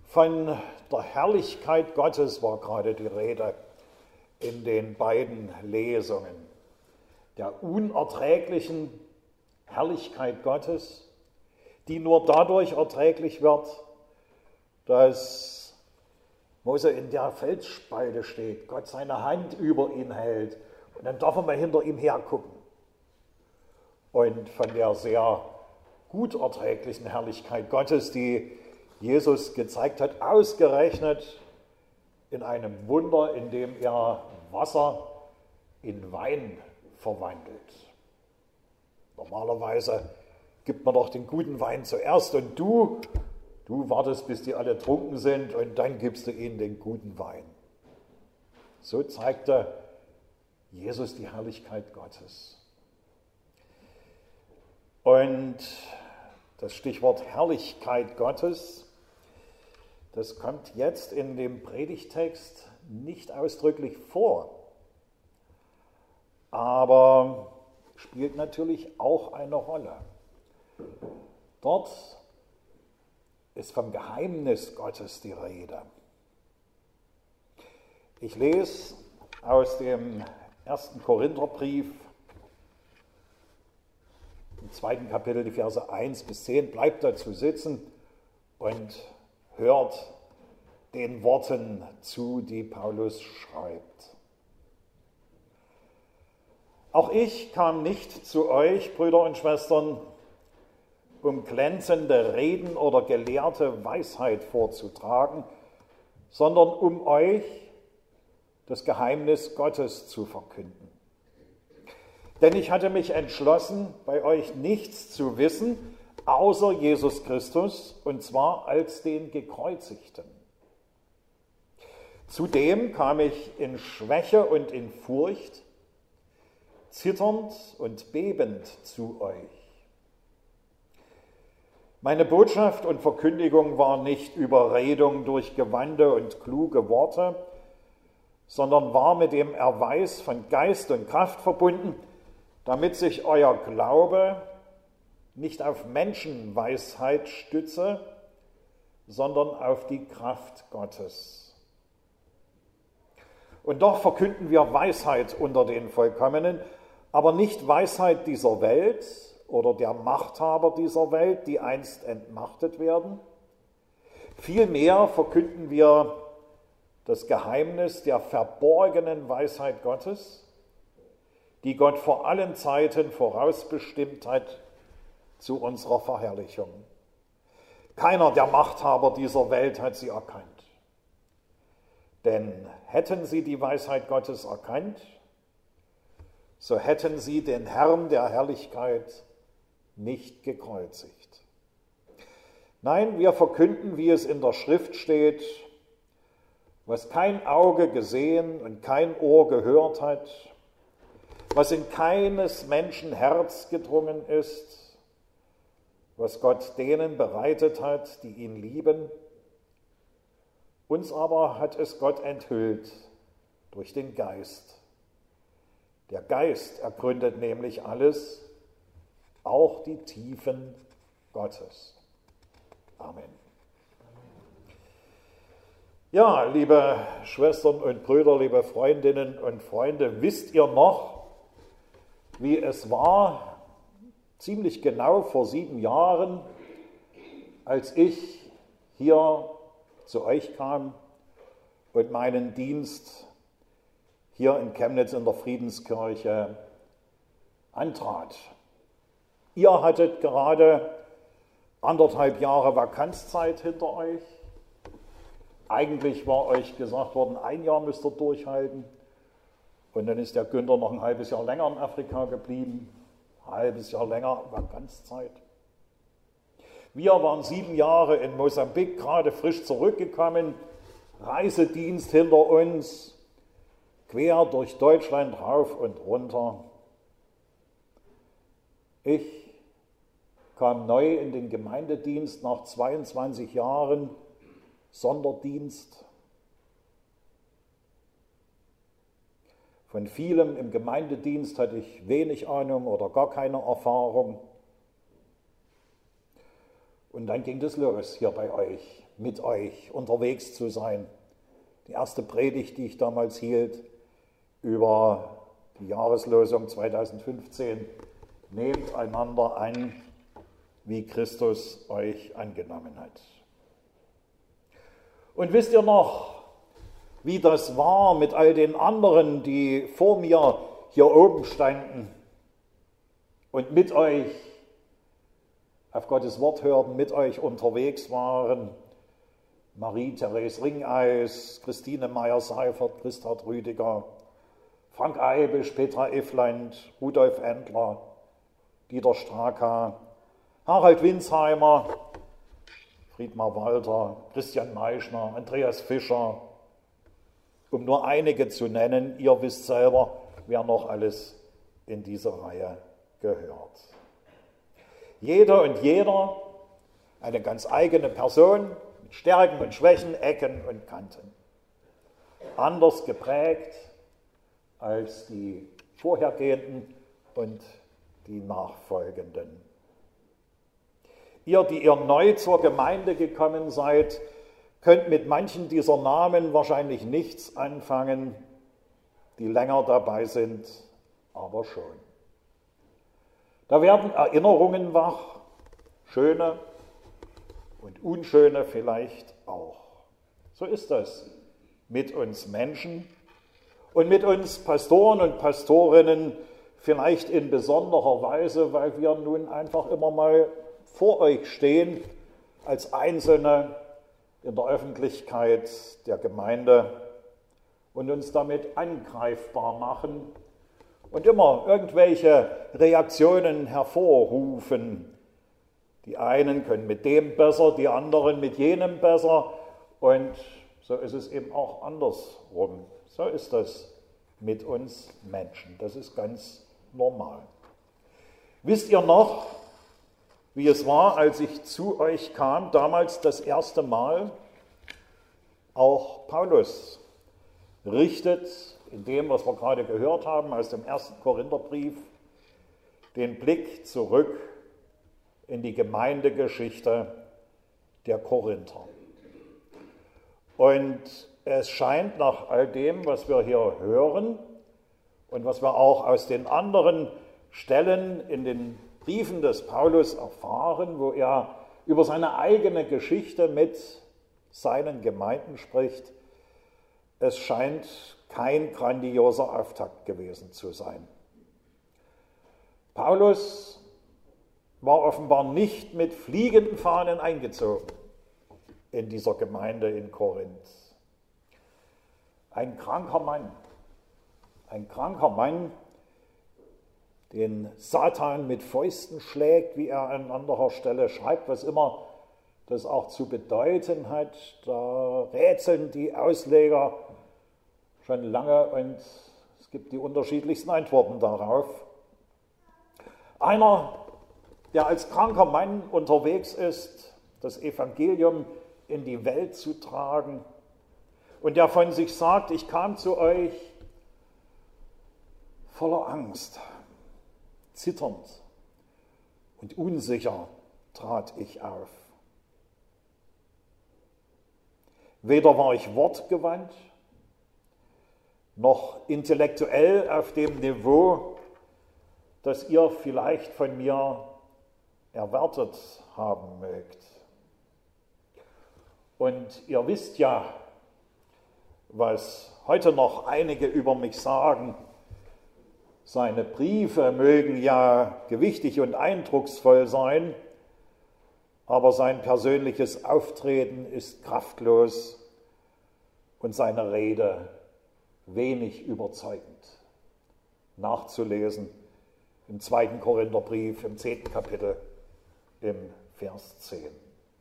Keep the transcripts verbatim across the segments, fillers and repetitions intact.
Von der Herrlichkeit Gottes war gerade die Rede in den beiden Lesungen. Der unerträglichen Herrlichkeit Gottes, die nur dadurch erträglich wird, dass Mose in der Felsspalte steht, Gott seine Hand über ihn hält und dann darf er mal hinter ihm hergucken. Und von der sehr gut erträglichen Herrlichkeit Gottes, die Jesus gezeigt hat, ausgerechnet in einem Wunder, in dem er Wasser in Wein verwandelt. Normalerweise gibt man doch den guten Wein zuerst und du, du wartest, bis die alle trunken sind und dann gibst du ihnen den guten Wein. So zeigte Jesus die Herrlichkeit Gottes. Und das Stichwort Herrlichkeit Gottes, das kommt jetzt in dem Predigtext nicht ausdrücklich vor, aber spielt natürlich auch eine Rolle. Dort ist vom Geheimnis Gottes die Rede. Ich lese aus dem ersten Korintherbrief, im zweiten Kapitel, die Verse eins bis zehn, bleibt dazu sitzen und hört den Worten zu, die Paulus schreibt. Auch ich kam nicht zu euch, Brüder und Schwestern, um glänzende Reden oder gelehrte Weisheit vorzutragen, sondern um euch das Geheimnis Gottes zu verkünden. Denn ich hatte mich entschlossen, bei euch nichts zu wissen, außer Jesus Christus, und zwar als den Gekreuzigten. Zudem kam ich in Schwäche und in Furcht, zitternd und bebend zu euch. Meine Botschaft und Verkündigung war nicht Überredung durch Gewande und kluge Worte, sondern war mit dem Erweis von Geist und Kraft verbunden, damit sich euer Glaube nicht auf Menschenweisheit stütze, sondern auf die Kraft Gottes. Und doch verkünden wir Weisheit unter den Vollkommenen, aber nicht Weisheit dieser Welt oder der Machthaber dieser Welt, die einst entmachtet werden. Vielmehr verkünden wir das Geheimnis der verborgenen Weisheit Gottes, die Gott vor allen Zeiten vorausbestimmt hat zu unserer Verherrlichung. Keiner der Machthaber dieser Welt hat sie erkannt. Denn hätten sie die Weisheit Gottes erkannt, so hätten sie den Herrn der Herrlichkeit nicht gekreuzigt. Nein, wir verkünden, wie es in der Schrift steht, was kein Auge gesehen und kein Ohr gehört hat, was in keines Menschen Herz gedrungen ist, was Gott denen bereitet hat, die ihn lieben. Uns aber hat es Gott enthüllt durch den Geist. Der Geist ergründet nämlich alles, auch die Tiefen Gottes. Amen. Ja, liebe Schwestern und Brüder, liebe Freundinnen und Freunde, wisst ihr noch, wie es war, ziemlich genau vor sieben Jahren, als ich hier zu euch kam und meinen Dienst hier in Chemnitz in der Friedenskirche antrat. Ihr hattet gerade anderthalb Jahre Vakanzzeit hinter euch. Eigentlich war euch gesagt worden, ein Jahr müsst ihr durchhalten. Und dann ist der Günther noch ein halbes Jahr länger in Afrika geblieben. Ein halbes Jahr länger Vakanzzeit. Wir waren sieben Jahre in Mosambik, gerade frisch zurückgekommen, Reisedienst hinter uns, quer durch Deutschland rauf und runter. Ich kam neu in den Gemeindedienst nach zweiundzwanzig Jahren Sonderdienst. Von vielem im Gemeindedienst hatte ich wenig Ahnung oder gar keine Erfahrung. Und dann ging es los hier bei euch mit euch unterwegs zu sein. Die erste Predigt, die ich damals hielt über die Jahreslosung zweitausendfünfzehn, nehmt einander an, wie Christus euch angenommen hat. Und wisst ihr noch, wie das war mit all den anderen, die vor mir hier oben standen und mit euch auf Gottes Wort hörten, mit euch unterwegs waren? Marie-Therese Ringeis, Christine Meyer-Seifert, Christard Rüdiger, Frank Eibisch, Petra Effland, Rudolf Endler, Dieter Straka, Harald Winsheimer, Friedmar Walter, Christian Meischner, Andreas Fischer, um nur einige zu nennen. Ihr wisst selber, wer noch alles in diese Reihe gehört. Jeder und jeder eine ganz eigene Person, mit Stärken und Schwächen, Ecken und Kanten. Anders geprägt als die vorhergehenden und die nachfolgenden. Ihr, die ihr neu zur Gemeinde gekommen seid, könnt mit manchen dieser Namen wahrscheinlich nichts anfangen, die länger dabei sind, aber schon. Da werden Erinnerungen wach, schöne und unschöne vielleicht auch. So ist das mit uns Menschen und mit uns Pastoren und Pastorinnen vielleicht in besonderer Weise, weil wir nun einfach immer mal vor euch stehen als Einzelne in der Öffentlichkeit der Gemeinde und uns damit angreifbar machen und immer irgendwelche Reaktionen hervorrufen. Die einen können mit dem besser, die anderen mit jenem besser und so ist es eben auch andersrum. So ist das mit uns Menschen. Das ist ganz normal. Wisst ihr noch, wie es war, als ich zu euch kam, damals das erste Mal? Auch Paulus richtet in dem, was wir gerade gehört haben aus dem ersten Korintherbrief, den Blick zurück in die Gemeindegeschichte der Korinther. Und es scheint nach all dem, was wir hier hören und was wir auch aus den anderen Stellen in den Briefen des Paulus erfahren, wo er über seine eigene Geschichte mit seinen Gemeinden spricht, es scheint kein grandioser Auftakt gewesen zu sein. Paulus war offenbar nicht mit fliegenden Fahnen eingezogen in dieser Gemeinde in Korinth. Ein kranker Mann, ein kranker Mann, den Satan mit Fäusten schlägt, wie er an anderer Stelle schreibt, was immer das auch zu bedeuten hat. Da rätseln die Ausleger schon lange und es gibt die unterschiedlichsten Antworten darauf. Einer, der als kranker Mann unterwegs ist, das Evangelium in die Welt zu tragen und der von sich sagt, ich kam zu euch voller Angst, zitternd und unsicher trat ich auf. Weder war ich wortgewandt, noch intellektuell auf dem Niveau, das ihr vielleicht von mir erwartet haben mögt. Und ihr wisst ja, was heute noch einige über mich sagen. Seine Briefe mögen ja gewichtig und eindrucksvoll sein, aber sein persönliches Auftreten ist kraftlos und seine Rede wenig überzeugend. Nachzulesen im zweiten Korintherbrief, im zehnten Kapitel, im Vers zehn.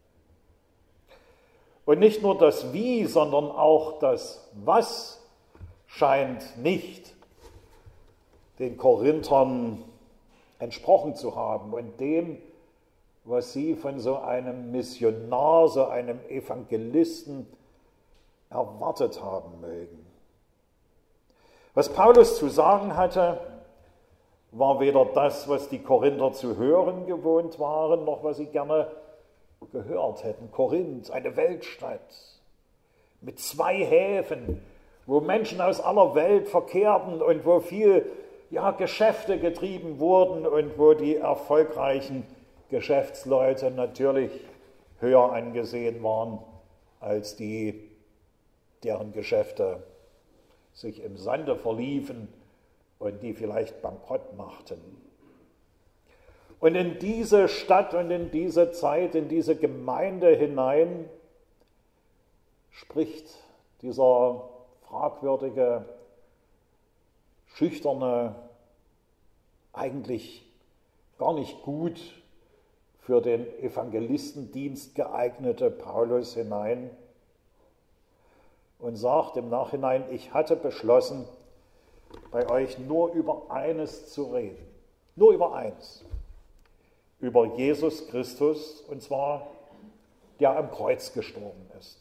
Und nicht nur das Wie, sondern auch das Was scheint nicht den Korinthern entsprochen zu haben und dem, was sie von so einem Missionar, so einem Evangelisten erwartet haben mögen. Was Paulus zu sagen hatte, war weder das, was die Korinther zu hören gewohnt waren, noch was sie gerne gehört hätten. Korinth, eine Weltstadt mit zwei Häfen, wo Menschen aus aller Welt verkehrten und wo viel ja, Geschäfte getrieben wurden und wo die erfolgreichen Geschäftsleute natürlich höher angesehen waren als die, deren Geschäfte sich im Sande verliefen und die vielleicht bankrott machten. Und in diese Stadt und in diese Zeit, in diese Gemeinde hinein spricht dieser fragwürdige, schüchterne, eigentlich gar nicht gut für den Evangelistendienst geeignete Paulus hinein und sagt im Nachhinein, ich hatte beschlossen, bei euch nur über eines zu reden, nur über eins, über Jesus Christus, und zwar der am Kreuz gestorben ist.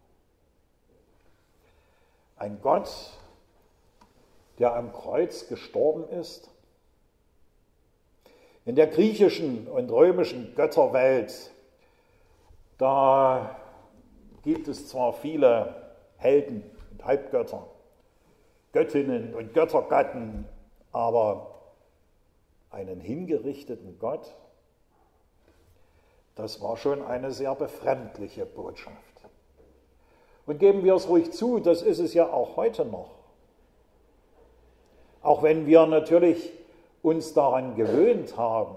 Ein Gott, der am Kreuz gestorben ist. In der griechischen und römischen Götterwelt, da gibt es zwar viele Helden und Halbgötter, Göttinnen und Göttergatten, aber einen hingerichteten Gott, das war schon eine sehr befremdliche Botschaft. Und geben wir es ruhig zu, das ist es ja auch heute noch. Auch wenn wir natürlich uns daran gewöhnt haben.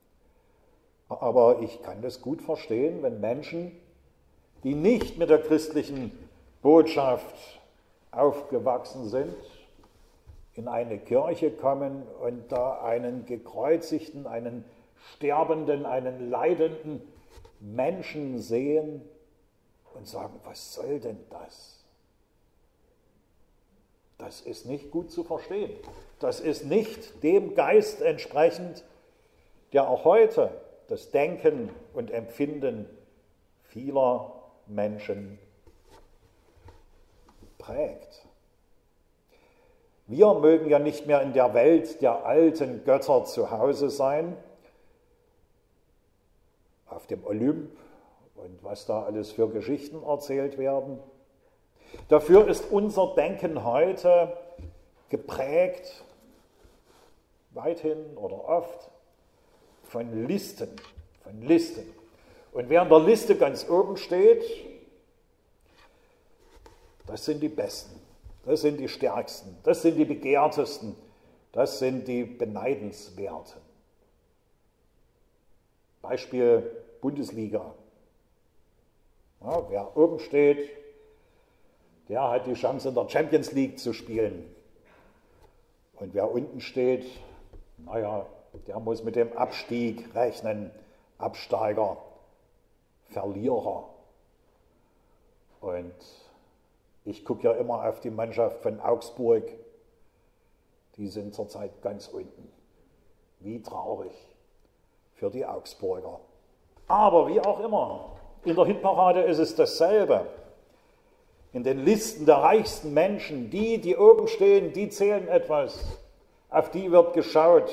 Aber ich kann das gut verstehen, wenn Menschen, die nicht mit der christlichen Botschaft aufgewachsen sind, in eine Kirche kommen und da einen gekreuzigten, einen sterbenden, einen leidenden Menschen sehen und sagen, was soll denn das? Das ist nicht gut zu verstehen. Das ist nicht dem Geist entsprechend, der auch heute das Denken und Empfinden vieler Menschen prägt. Wir mögen ja nicht mehr in der Welt der alten Götter zu Hause sein, auf dem Olymp und was da alles für Geschichten erzählt werden. Dafür ist unser Denken heute geprägt, weithin oder oft, von Listen, von Listen. Und wer in der Liste ganz oben steht, das sind die Besten, das sind die Stärksten, das sind die Begehrtesten, das sind die Beneidenswerten. Beispiel Bundesliga. Ja, wer oben steht, der hat die Chance, in der Champions League zu spielen. Und wer unten steht, naja, der muss mit dem Abstieg rechnen. Absteiger, Verlierer. Und ich gucke ja immer auf die Mannschaft von Augsburg. Die sind zurzeit ganz unten. Wie traurig für die Augsburger. Aber wie auch immer, in der Hitparade ist es dasselbe. In den Listen der reichsten Menschen, die, die oben stehen, die zählen etwas. Auf die wird geschaut.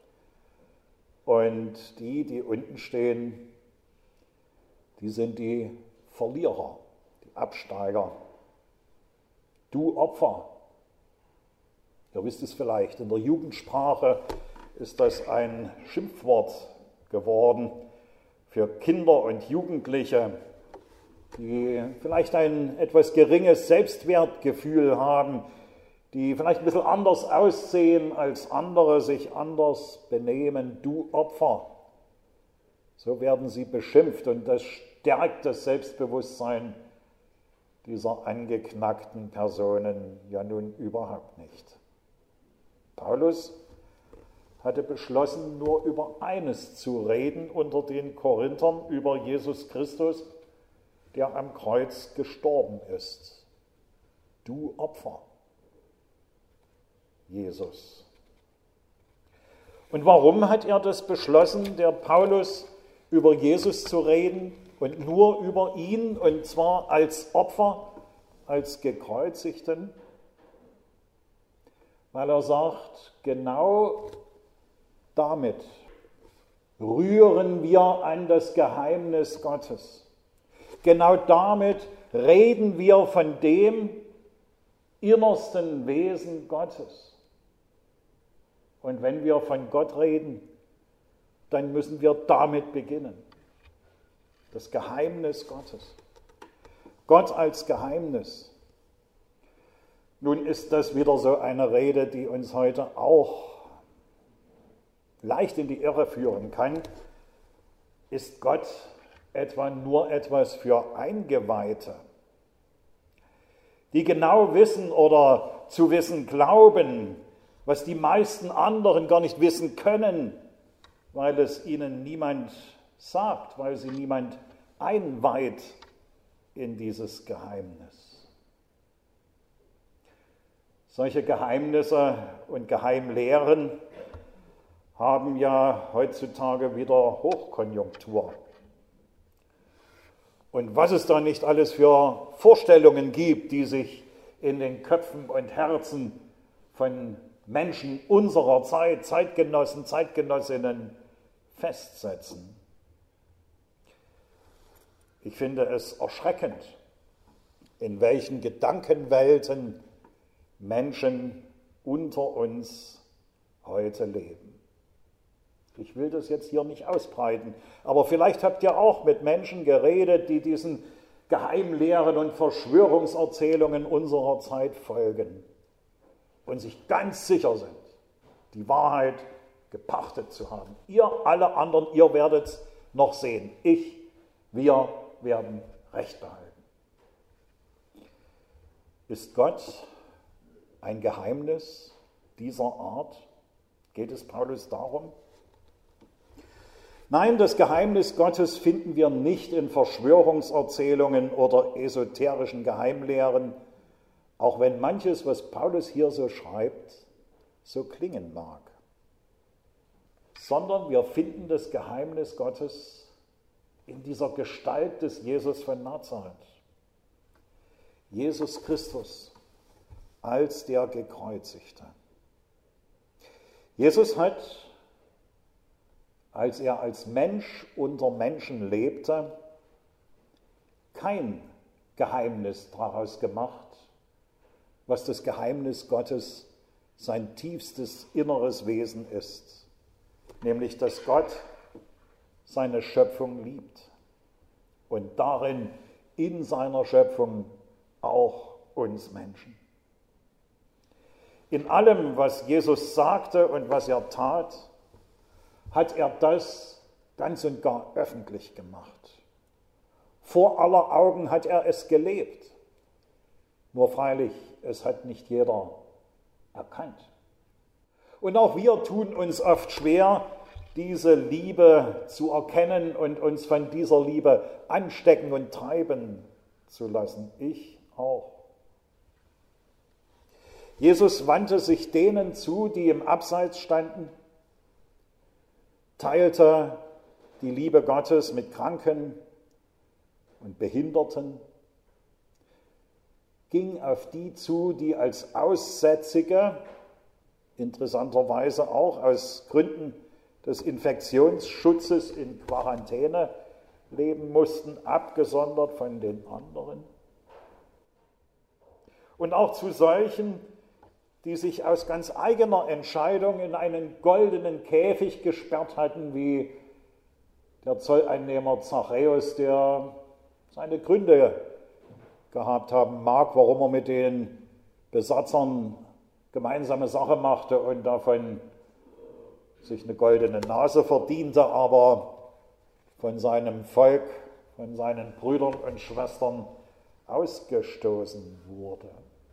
Und die, die unten stehen, die sind die Verlierer, die Absteiger. Du Opfer. Ihr wisst es vielleicht, in der Jugendsprache ist das ein Schimpfwort geworden für Kinder und Jugendliche, die vielleicht ein etwas geringes Selbstwertgefühl haben, die vielleicht ein bisschen anders aussehen als andere, sich anders benehmen. Du Opfer. So werden sie beschimpft und das stärkt das Selbstbewusstsein dieser angeknackten Personen ja nun überhaupt nicht. Paulus hatte beschlossen, nur über eines zu reden unter den Korinthern, über Jesus Christus, der am Kreuz gestorben ist. Du Opfer, Jesus. Und warum hat er das beschlossen, der Paulus, über Jesus zu reden und nur über ihn, und zwar als Opfer, als Gekreuzigten? Weil er sagt, genau damit rühren wir an das Geheimnis Gottes. Genau damit reden wir von dem innersten Wesen Gottes. Und wenn wir von Gott reden, dann müssen wir damit beginnen. Das Geheimnis Gottes. Gott als Geheimnis. Nun ist das wieder so eine Rede, die uns heute auch leicht in die Irre führen kann. Ist Gott etwa nur etwas für Eingeweihte, die genau wissen oder zu wissen glauben, was die meisten anderen gar nicht wissen können, weil es ihnen niemand sagt, weil sie niemand einweiht in dieses Geheimnis. Solche Geheimnisse und Geheimlehren haben ja heutzutage wieder Hochkonjunktur. Und was es da nicht alles für Vorstellungen gibt, die sich in den Köpfen und Herzen von Menschen unserer Zeit, Zeitgenossen, Zeitgenossinnen festsetzen. Ich finde es erschreckend, in welchen Gedankenwelten Menschen unter uns heute leben. Ich will das jetzt hier nicht ausbreiten, aber vielleicht habt ihr auch mit Menschen geredet, die diesen Geheimlehren und Verschwörungserzählungen unserer Zeit folgen und sich ganz sicher sind, die Wahrheit gepachtet zu haben. Ihr alle anderen, ihr werdet es noch sehen. Ich, wir werden Recht behalten. Ist Gott ein Geheimnis dieser Art? Geht es Paulus darum? Nein, das Geheimnis Gottes finden wir nicht in Verschwörungserzählungen oder esoterischen Geheimlehren, auch wenn manches, was Paulus hier so schreibt, so klingen mag. Sondern wir finden das Geheimnis Gottes in dieser Gestalt des Jesus von Nazareth. Jesus Christus als der Gekreuzigte. Jesus hat, als er als Mensch unter Menschen lebte, kein Geheimnis daraus gemacht, was das Geheimnis Gottes, sein tiefstes inneres Wesen ist, nämlich dass Gott seine Schöpfung liebt und darin in seiner Schöpfung auch uns Menschen. In allem, was Jesus sagte und was er tat, hat er das ganz und gar öffentlich gemacht. Vor aller Augen hat er es gelebt. Nur freilich, es hat nicht jeder erkannt. Und auch wir tun uns oft schwer, diese Liebe zu erkennen und uns von dieser Liebe anstecken und treiben zu lassen. Ich auch. Jesus wandte sich denen zu, die im Abseits standen, teilte die Liebe Gottes mit Kranken und Behinderten, ging auf die zu, die als Aussätzige, interessanterweise auch aus Gründen des Infektionsschutzes in Quarantäne leben mussten, abgesondert von den anderen. Und auch zu solchen, die sich aus ganz eigener Entscheidung in einen goldenen Käfig gesperrt hatten, wie der Zolleinnehmer Zachäus, der seine Gründe gehabt haben mag, warum er mit den Besatzern gemeinsame Sache machte und davon sich eine goldene Nase verdiente, aber von seinem Volk, von seinen Brüdern und Schwestern ausgestoßen wurde.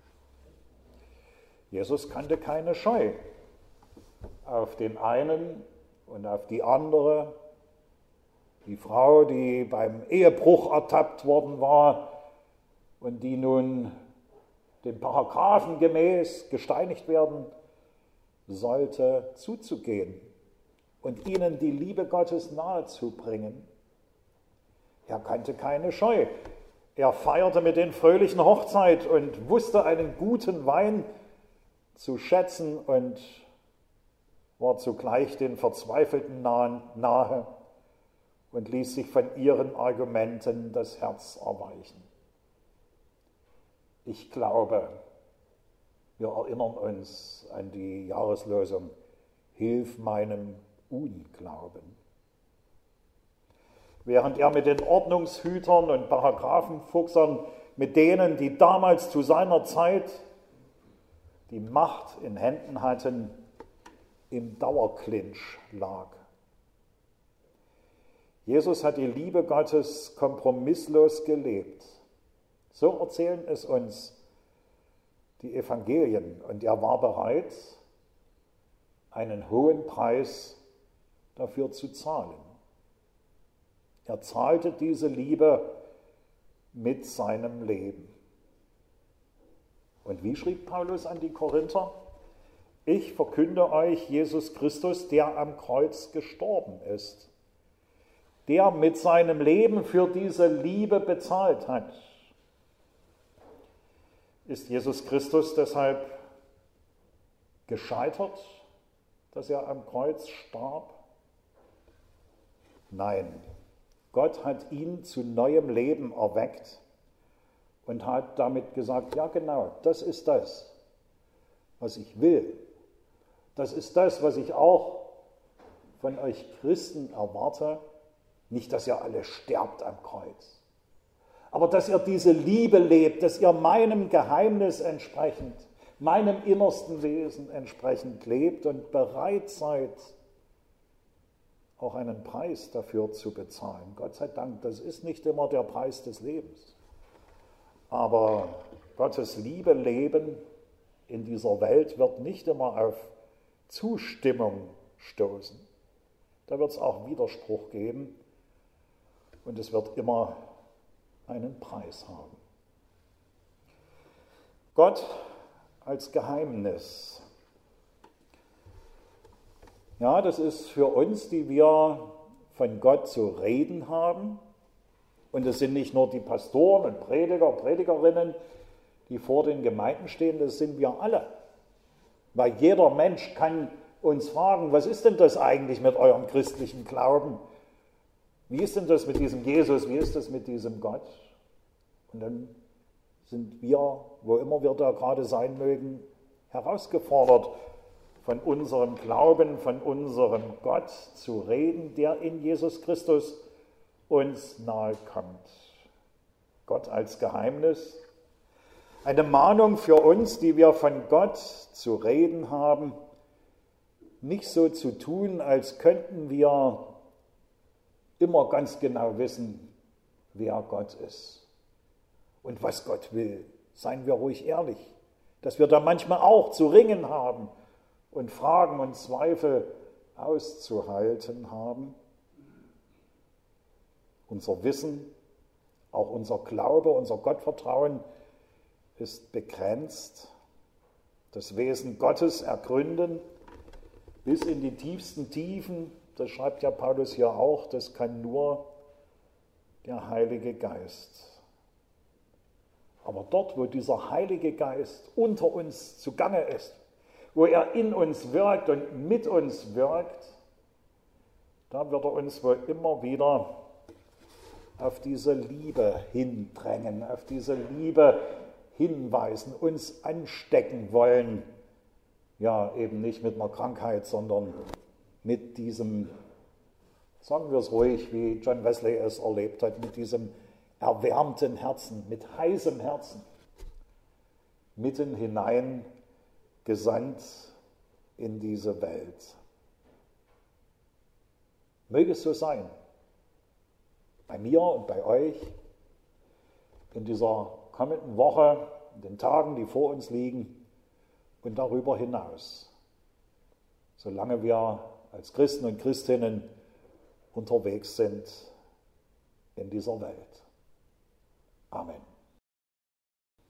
Jesus kannte keine Scheu auf den einen und auf die andere. Die Frau, die beim Ehebruch ertappt worden war und die nun den Paragraphen gemäß gesteinigt werden sollte, zuzugehen und ihnen die Liebe Gottes nahezubringen. Er kannte keine Scheu. Er feierte mit den fröhlichen Hochzeit und wusste einen guten Wein zu schätzen und war zugleich den Verzweifelten nahe und ließ sich von ihren Argumenten das Herz erweichen. Ich glaube, wir erinnern uns an die Jahreslosung, Hilf meinem Unglauben. Während er mit den Ordnungshütern und Paragraphenfuchsern, mit denen, die damals zu seiner Zeit die Macht in Händen hatten, im Dauerclinch lag. Jesus hat die Liebe Gottes kompromisslos gelebt. So erzählen es uns die Evangelien. Und er war bereit, einen hohen Preis dafür zu zahlen. Er zahlte diese Liebe mit seinem Leben. Und wie schrieb Paulus an die Korinther? Ich verkünde euch Jesus Christus, der am Kreuz gestorben ist, der mit seinem Leben für diese Liebe bezahlt hat. Ist Jesus Christus deshalb gescheitert, dass er am Kreuz starb? Nein, Gott hat ihn zu neuem Leben erweckt und hat damit gesagt, ja genau, das ist das, was ich will. Das ist das, was ich auch von euch Christen erwarte. Nicht, dass ihr alle sterbt am Kreuz, aber dass ihr diese Liebe lebt, dass ihr meinem Geheimnis entsprechend, meinem innersten Wesen entsprechend lebt und bereit seid, auch einen Preis dafür zu bezahlen. Gott sei Dank, das ist nicht immer der Preis des Lebens. Aber Gottes Liebe leben in dieser Welt wird nicht immer auf Zustimmung stoßen. Da wird es auch Widerspruch geben und es wird immer einen Preis haben. Gott als Geheimnis. Ja, das ist für uns, die wir von Gott zu reden haben. Und es sind nicht nur die Pastoren und Prediger, Predigerinnen, die vor den Gemeinden stehen, das sind wir alle. Weil jeder Mensch kann uns fragen, was ist denn das eigentlich mit eurem christlichen Glauben? Wie ist denn das mit diesem Jesus? Wie ist das mit diesem Gott? Und dann sind wir, wo immer wir da gerade sein mögen, herausgefordert, von unserem Glauben, von unserem Gott zu reden, der in Jesus Christus uns nahe kommt. Gott als Geheimnis. Eine Mahnung für uns, die wir von Gott zu reden haben, nicht so zu tun, als könnten wir immer ganz genau wissen, wer Gott ist und was Gott will. Seien wir ruhig ehrlich, dass wir da manchmal auch zu ringen haben und Fragen und Zweifel auszuhalten haben. Unser Wissen, auch unser Glaube, unser Gottvertrauen ist begrenzt. Das Wesen Gottes ergründen bis in die tiefsten Tiefen, das schreibt ja Paulus hier auch, das kann nur der Heilige Geist. Aber dort, wo dieser Heilige Geist unter uns zugange ist, wo er in uns wirkt und mit uns wirkt, da wird er uns wohl immer wieder auf diese Liebe hindrängen, auf diese Liebe hinweisen, uns anstecken wollen. Ja, eben nicht mit einer Krankheit, sondern mit diesem, sagen wir es ruhig, wie John Wesley es erlebt hat, mit diesem erwärmten Herzen, mit heißem Herzen, mitten hinein gesandt in diese Welt. Möge es so sein, bei mir und bei euch, in dieser kommenden Woche, in den Tagen, die vor uns liegen und darüber hinaus, solange wir als Christen und Christinnen unterwegs sind in dieser Welt. Amen.